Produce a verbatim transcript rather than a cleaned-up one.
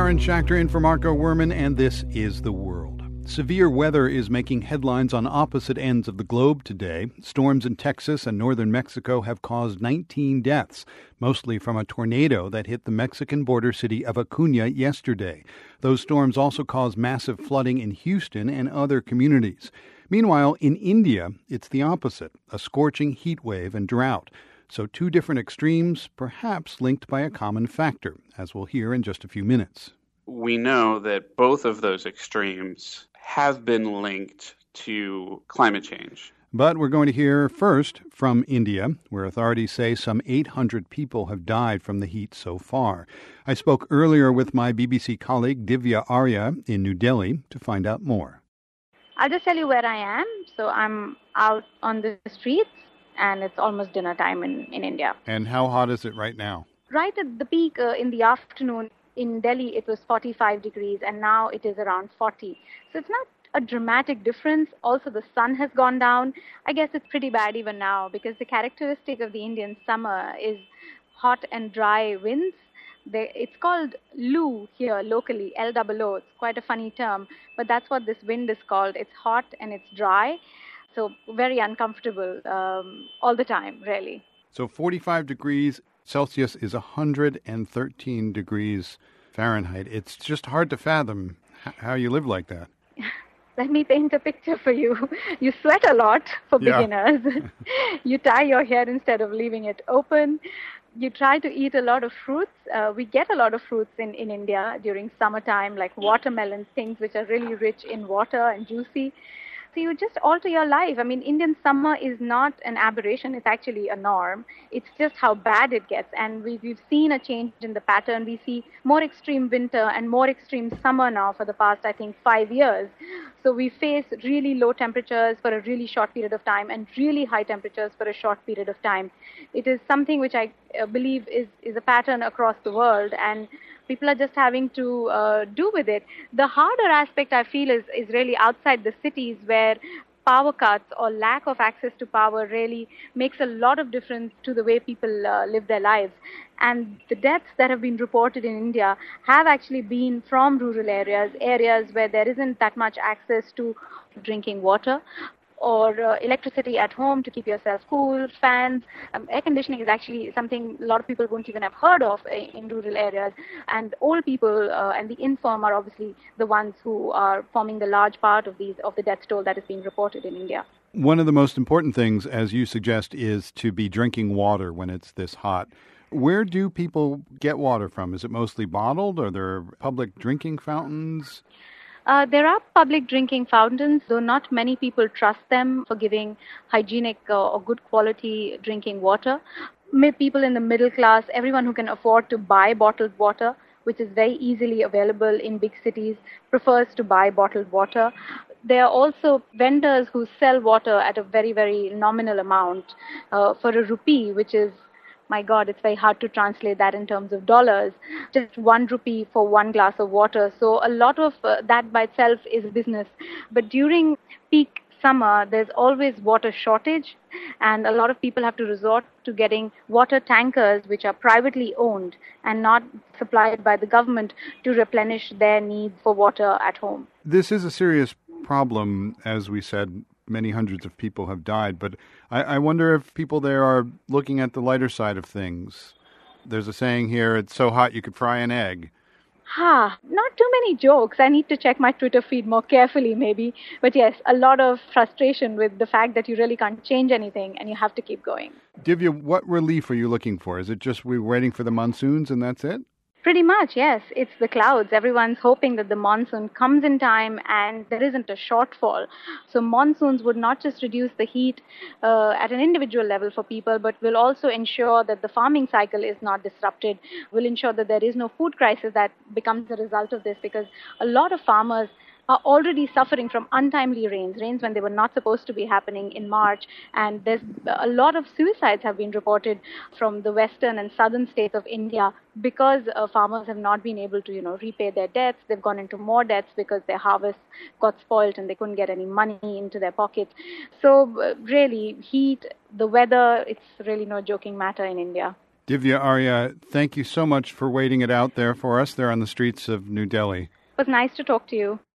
Aaron Schachter in for Marco Werman, and this is The World. Severe weather is making headlines on opposite ends of the globe today. Storms in Texas and northern Mexico have caused nineteen deaths, mostly from a tornado that hit the Mexican border city of Acuña yesterday. Those storms also caused massive flooding in Houston and other communities. Meanwhile, in India, it's the opposite, a scorching heat wave and drought. So two different extremes, perhaps linked by a common factor, as we'll hear in just a few minutes. We know that both of those extremes have been linked to climate change. But we're going to hear first from India, where authorities say some eight hundred people have died from the heat so far. I spoke earlier with my B B C colleague Divya Arya in New Delhi to find out more. I'll just tell you where I am. So I'm out on the streets, and it's almost dinner time in, in India. And how hot is it right now? Right at the peak uh, in the afternoon, in Delhi, it was forty-five degrees, and now it is around forty. So it's not a dramatic difference. Also, the sun has gone down. I guess it's pretty bad even now, because the characteristic of the Indian summer is hot and dry winds. They, it's called Loo here locally, L O O. It's quite a funny term, but that's what this wind is called. It's hot and it's dry, so very uncomfortable um, all the time, really. So forty-five degrees Celsius is one hundred thirteen degrees Fahrenheit. It's just hard to fathom how you live like that. Let me paint a picture for you. You sweat a lot for Yeah. beginners. You tie your hair instead of leaving it open. You try to eat a lot of fruits. Uh, we get a lot of fruits in, in India during summertime, like watermelons, things which are really rich in water and juicy. So you just alter your life. I mean, Indian summer is not an aberration. It's actually a norm. It's just how bad it gets. And we've, we've seen a change in the pattern. We see more extreme winter and more extreme summer now for the past, I think, five years. So we face really low temperatures for a really short period of time and really high temperatures for a short period of time. It is something which I uh, believe is, is a pattern across the world, and people are just having to uh, do with it. The harder aspect, I feel, is, is really outside the cities, where power cuts or lack of access to power really makes a lot of difference to the way people uh, live their lives. And the deaths that have been reported in India have actually been from rural areas, areas where there isn't that much access to drinking water or uh, electricity at home to keep yourself cool, fans. Um, air conditioning is actually something a lot of people won't even have heard of uh, in rural areas. And old people uh, and the infirm are obviously the ones who are forming the large part of these of the death toll that is being reported in India. One of the most important things, as you suggest, is to be drinking water when it's this hot. Where do people get water from? Is it mostly bottled? Are there public drinking fountains? Uh, there are public drinking fountains, though not many people trust them for giving hygienic uh, or good quality drinking water. May people in the middle class, everyone who can afford to buy bottled water, which is very easily available in big cities, prefers to buy bottled water. There are also vendors who sell water at a very, very nominal amount uh, for a rupee, which is, my God, it's very hard to translate that in terms of dollars. Just one rupee for one glass of water. So a lot of uh, that by itself is business. But during peak summer, there's always water shortage, and a lot of people have to resort to getting water tankers, which are privately owned and not supplied by the government, to replenish their needs for water at home. This is a serious problem, as we said. Many hundreds of people have died, but I, I wonder if people there are looking at the lighter side of things. There's a saying here, it's so hot you could fry an egg. Ha, not too many jokes. I need to check my Twitter feed more carefully maybe. But yes, a lot of frustration with the fact that you really can't change anything and you have to keep going. Divya, what relief are you looking for? Is it just we're waiting for the monsoons and that's it? Pretty much, yes. It's the clouds. Everyone's hoping that the monsoon comes in time and there isn't a shortfall. So monsoons would not just reduce the heat uh, at an individual level for people, but will also ensure that the farming cycle is not disrupted, will ensure that there is no food crisis that becomes a result of this, because a lot of farmers are already suffering from untimely rains, rains when they were not supposed to be happening in March. And there's a lot of suicides have been reported from the western and southern states of India because uh, farmers have not been able to, you know, repay their debts. They've gone into more debts because their harvests got spoiled and they couldn't get any money into their pockets. So uh, really, heat, the weather, it's really no joking matter in India. Divya Arya, thank you so much for waiting it out there for us there on the streets of New Delhi. It was nice to talk to you.